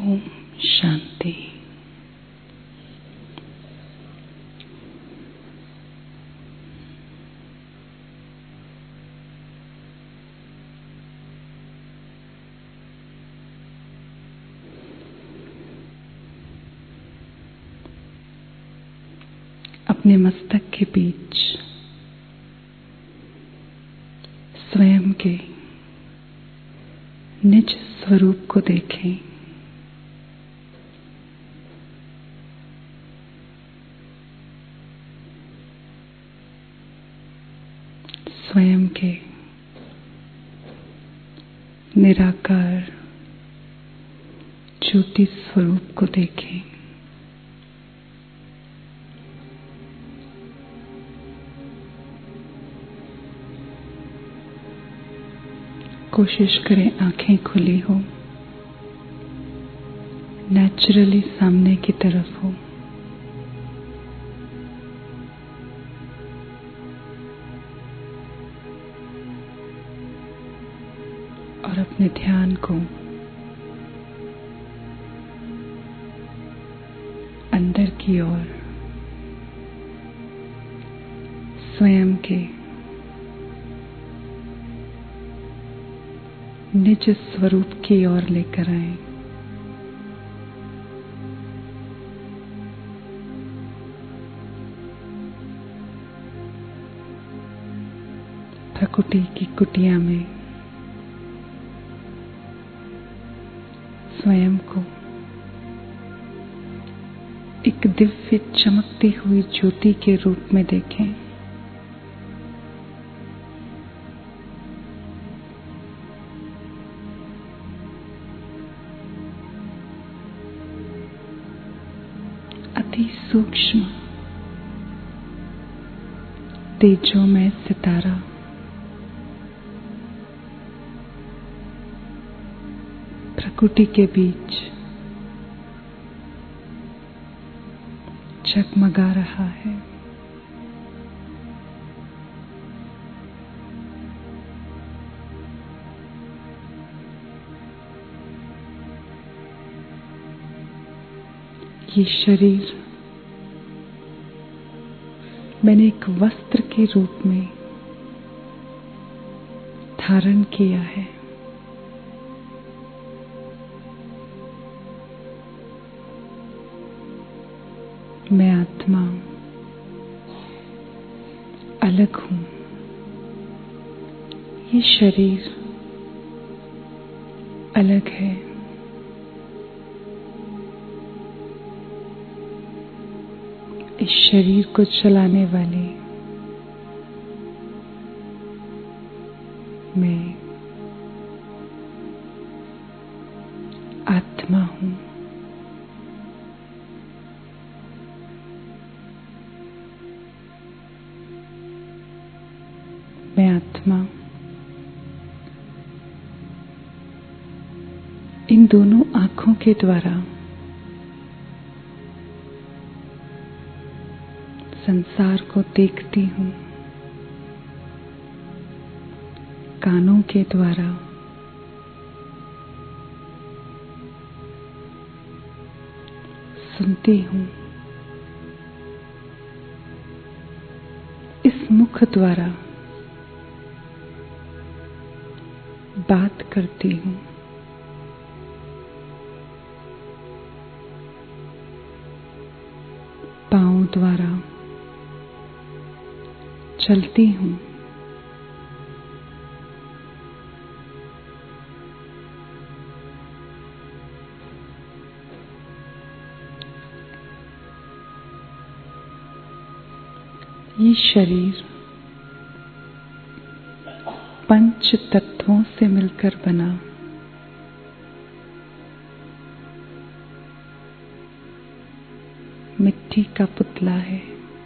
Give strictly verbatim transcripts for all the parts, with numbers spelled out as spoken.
ओम शांति। अपने मस्तक के बीच स्वयं के निज स्वरूप को देखें। स्वयं के निराकार ज्योति स्वरूप को देखें। कोशिश करें आंखें खुली हो, नेचुरली सामने की तरफ हो। और अपने ध्यान को अंदर की ओर स्वयं के निज स्वरूप की ओर लेकर आए। प्रकृति की कुटिया में स्वयं को एक दिव्य चमकती हुई ज्योति के रूप में देखें। अति सूक्ष्म तेजोमय सितारा प्रकृति के बीच जगमगा रहा है। ये शरीर मैंने एक वस्त्र के रूप में धारण किया है। मैं आत्मा अलग हूं। ये शरीर अलग है। इस शरीर को चलाने वाले मैं आत्मा हूं। मैं आत्मा इन दोनों आंखों के द्वारा संसार को देखती हूं, कानों के द्वारा सुनती हूं, इस मुख द्वारा बात करती हूं, पांव द्वारा चलती हूं, ये शरीर पंच तत्वों से मिलकर बना मिट्टी का पुतला है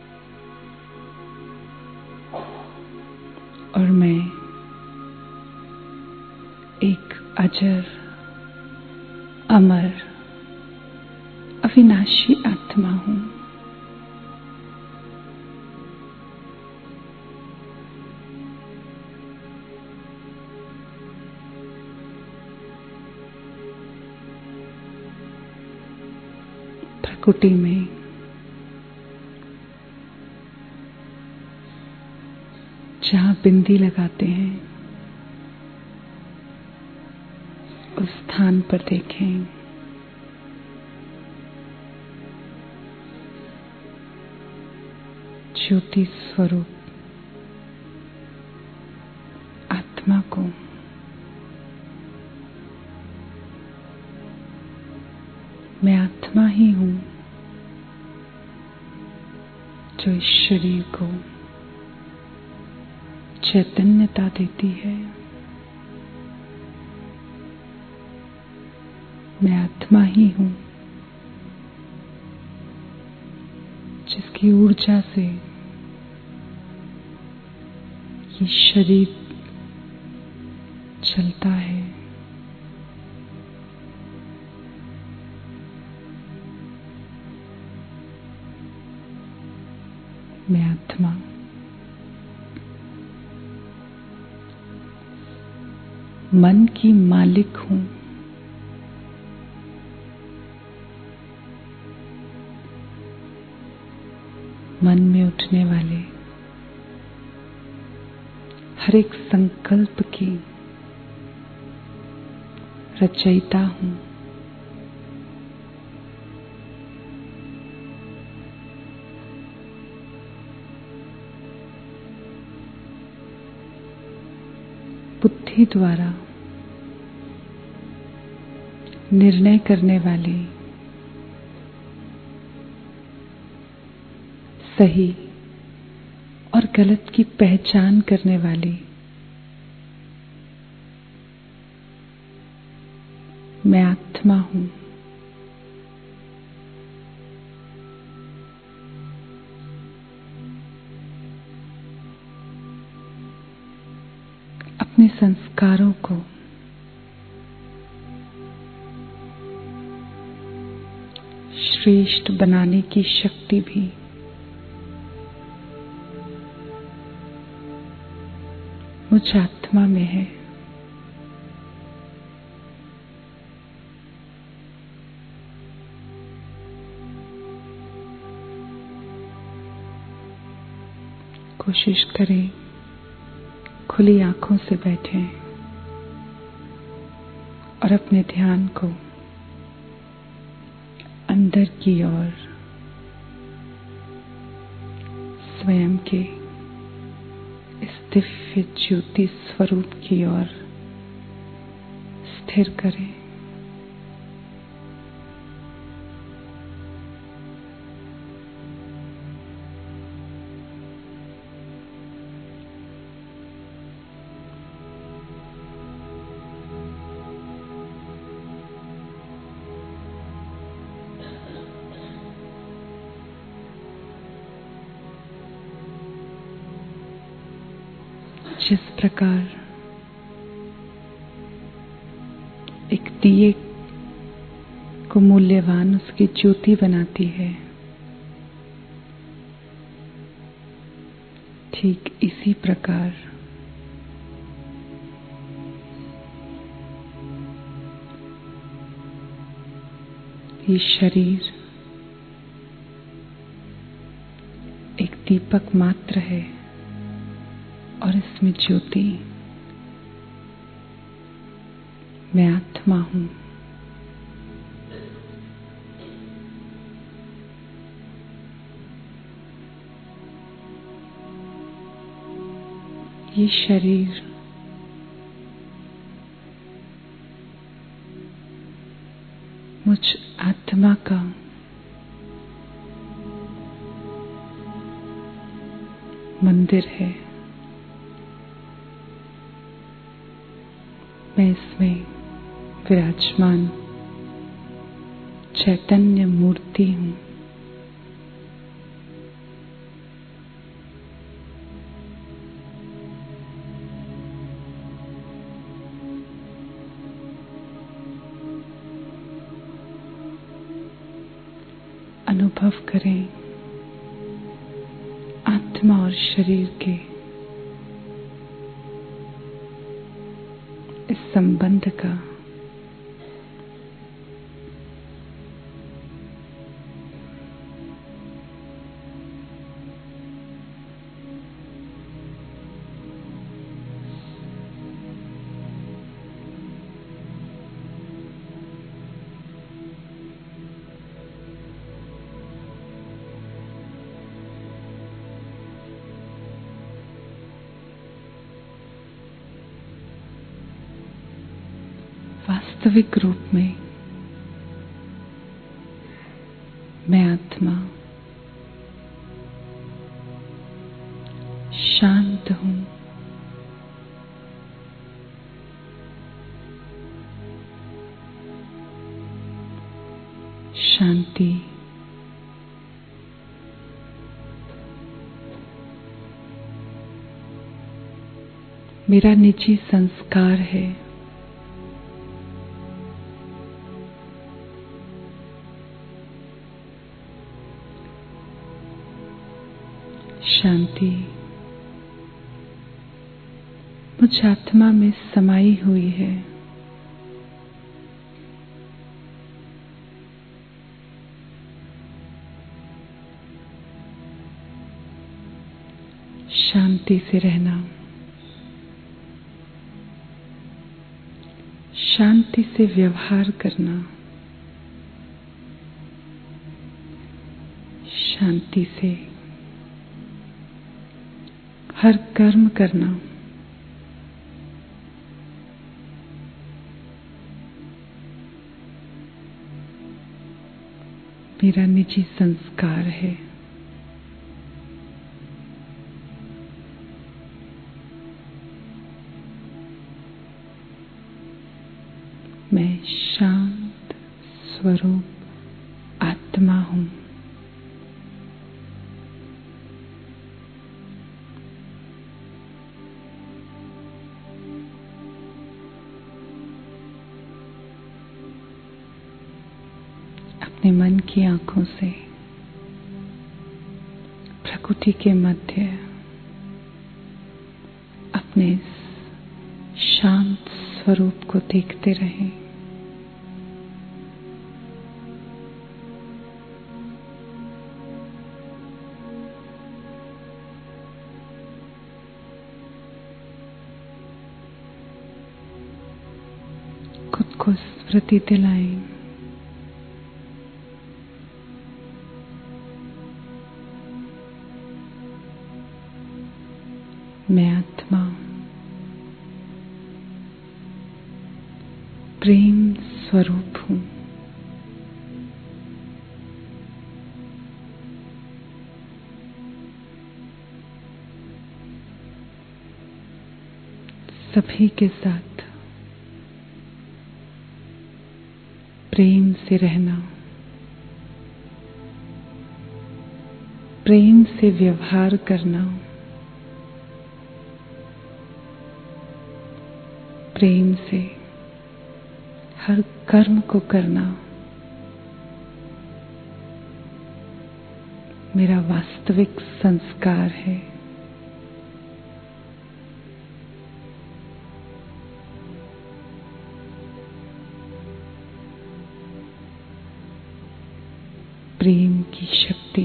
और मैं एक अजर, अमर, अविनाशी आत्मा हूं। कुटी में जहाँ बिंदी लगाते हैं उस स्थान पर देखें ज्योति स्वरूप आत्मा को। मैं आत्मा ही हूँ जो इस शरीर को चैतन्यता देती है। मैं आत्मा ही हूँ जिसकी ऊर्जा से ये शरीर चलता है। मैं आत्मा मन की मालिक हूँ। मन में उठने वाले हर एक संकल्प की रचयिता हूँ। बुद्धि द्वारा निर्णय करने वाले सही और गलत की पहचान करने वाली मैं आत्मा हूँ। अपने संस्कारों को श्रेष्ठ बनाने की शक्ति भी मुझ आत्मा में है। कोशिश करें खुली आंखों से बैठें और अपने ध्यान को अंदर की ओर स्वयं के इस दिव्य ज्योति स्वरूप की ओर स्थिर करें। जिस प्रकार एक दिए को मूल्यवान उसकी ज्योति बनाती है, ठीक इसी प्रकार ये शरीर एक दीपक मात्र है और इसमें ज्योति मैं आत्मा हूँ। ये शरीर मुझ आत्मा का मंदिर है। मैं इसमें विराजमान चैतन्य मूर्ति हूँ। अनुभव करें आत्मा और शरीर के इस संबंध का। वास्तविक रूप में मैं आत्मा शांत हूं। शांति मेरा निजी संस्कार है। शांति मुझ आत्मा में समाई हुई है। शांति से रहना, शांति से व्यवहार करना, शांति से हर कर्म करना मेरा निजी संस्कार है। मैं शांत स्वरूप आत्मा हूं। अपने मन की आंखों से प्रकृति के मध्य अपने शांत स्वरूप को देखते रहें। खुद को स्मृति दिलाएं, मैं आत्मा प्रेम स्वरूप हूं। सभी के साथ प्रेम से रहना, प्रेम से व्यवहार करना, प्रेम से हर कर्म को करना मेरा वास्तविक संस्कार है। प्रेम की शक्ति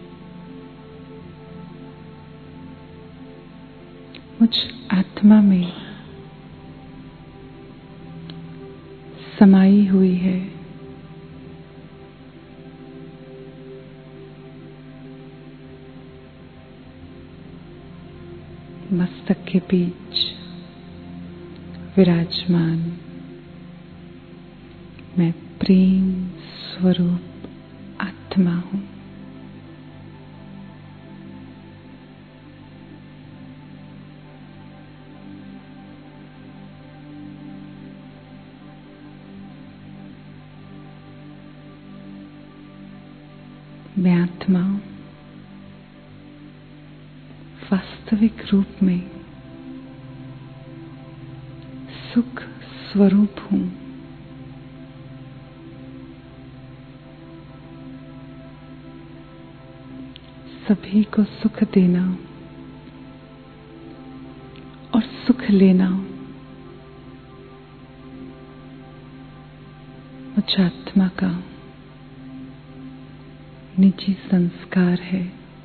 मुझ आत्मा में समाई हुई है। मस्तक के बीच विराजमान मैं प्रेम स्वरूप आत्मा हूं। मैं आत्मा वास्तविक रूप में सुख स्वरूप हूं। सभी को सुख देना और सुख लेना मुझ आत्मा का निजी संस्कार है।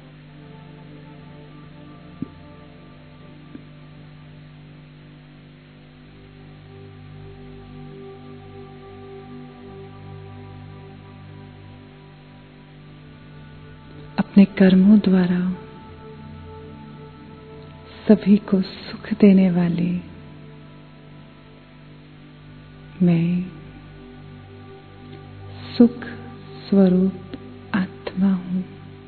अपने कर्मों द्वारा सभी को सुख देने वाले मैं सुख स्वरूप आत्मा हूँ।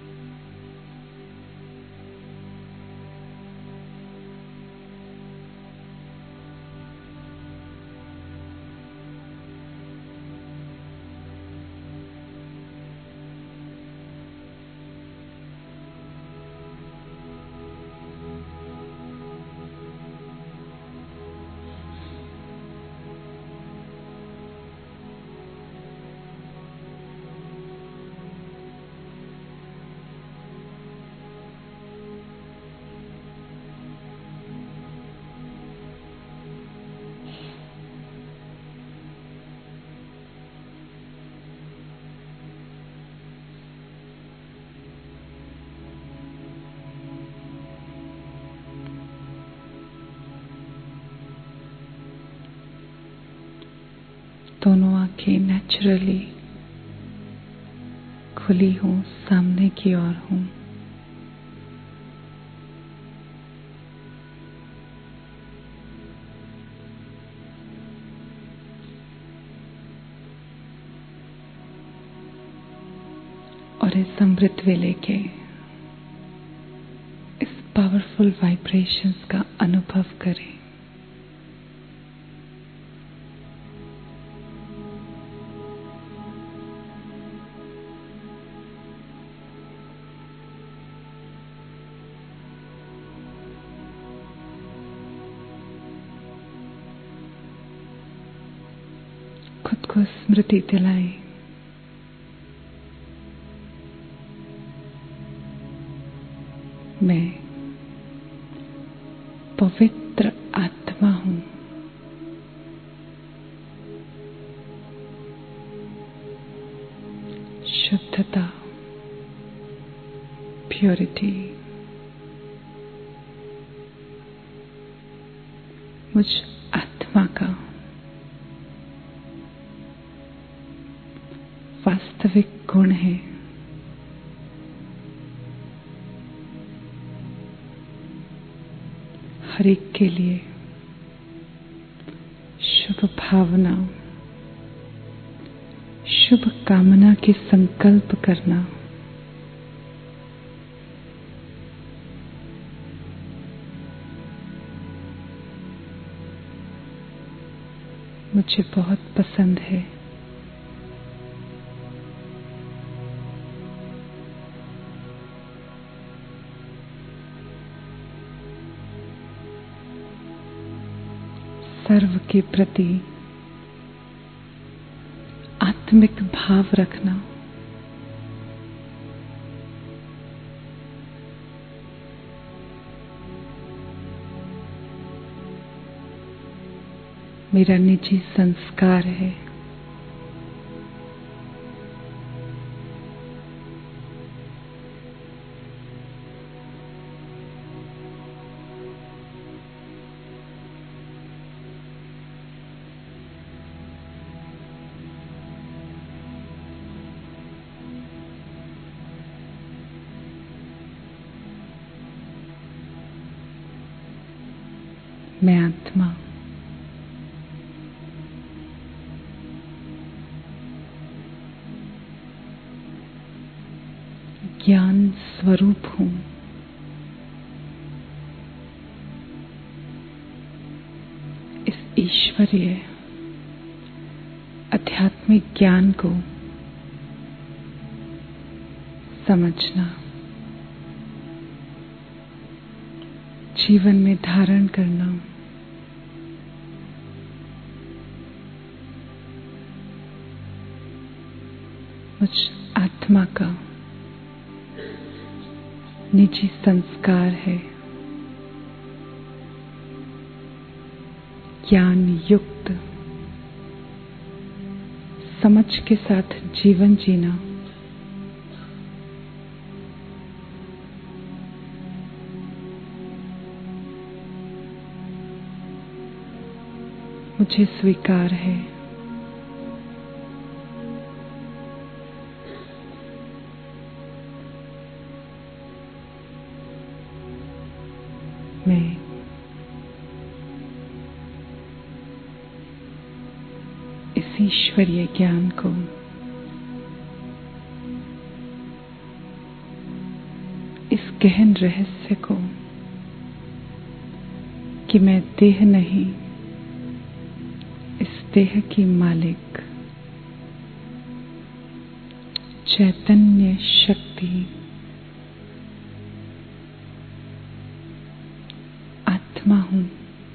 दोनों आंखें नेचुरली खुली हूँ, सामने की ओर हूँ। और इस अमृत वेले के इस पावरफुल वाइब्रेशंस का अनुभव करें। खुद को स्मृति दिलाएं, मैं पवित्र आत्मा हूँ। शुद्धता, प्योरिटी मुझ आत्मा का वास्तविक गुण है। हर एक के लिए शुभ भावना, शुभ कामना के संकल्प करना मुझे बहुत पसंद है। सर्व के प्रति आत्मिक भाव रखना मेरा निजी संस्कार है। मैं आत्मा ज्ञान स्वरूप हूँ। इस ईश्वरीय आध्यात्मिक ज्ञान को समझना, जीवन में धारण करना मुझ आत्मा का निजी संस्कार है। ज्ञान युक्त समझ के साथ जीवन जीना मुझे स्वीकार है। मैं इस ईश्वरीय ज्ञान को गहन रहस्य को कि मैं देह नहीं, इस देह की मालिक चैतन्य शक्ति आत्मा हूं।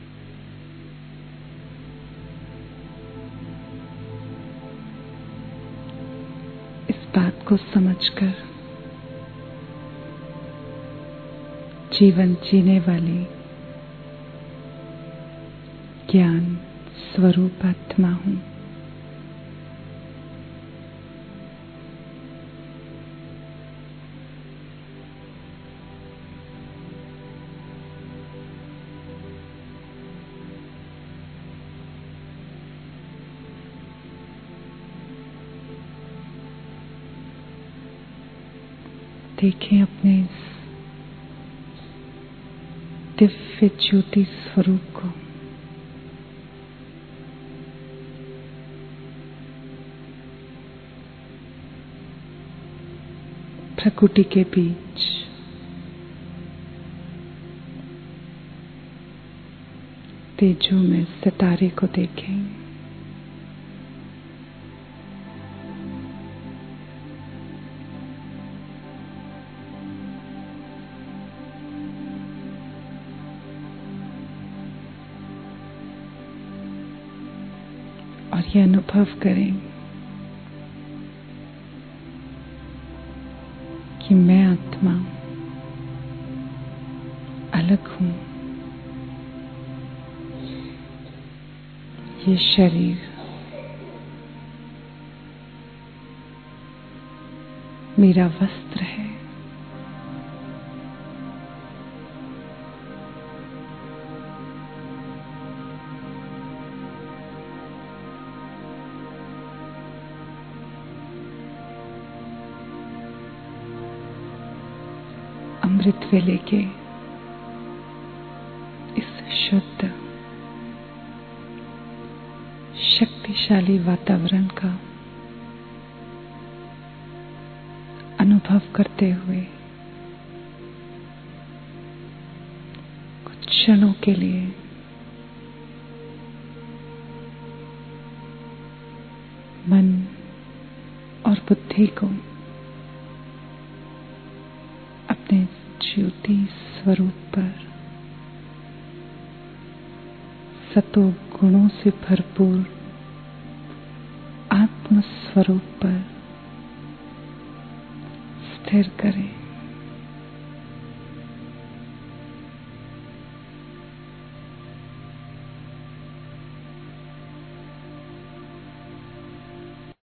इस बात को समझकर जीवन जीने वाली ज्ञान स्वरूप आत्मा हूं। देखें अपने इस दिव्य ज्योति स्वरूप को। प्रकृति के बीच तेजों में सितारे को देखें। और ये अनुभव करें कि मैं आत्मा अलग हूं। ये शरीर मेरा वस्त्र है। अमृत वेले के इस शुद्ध शक्तिशाली वातावरण का अनुभव करते हुए कुछ क्षणों के लिए मन और बुद्धि को अपने ज्योति स्वरूप पर सतो गुणों से भरपूर आत्म स्वरूप पर स्थिर करें।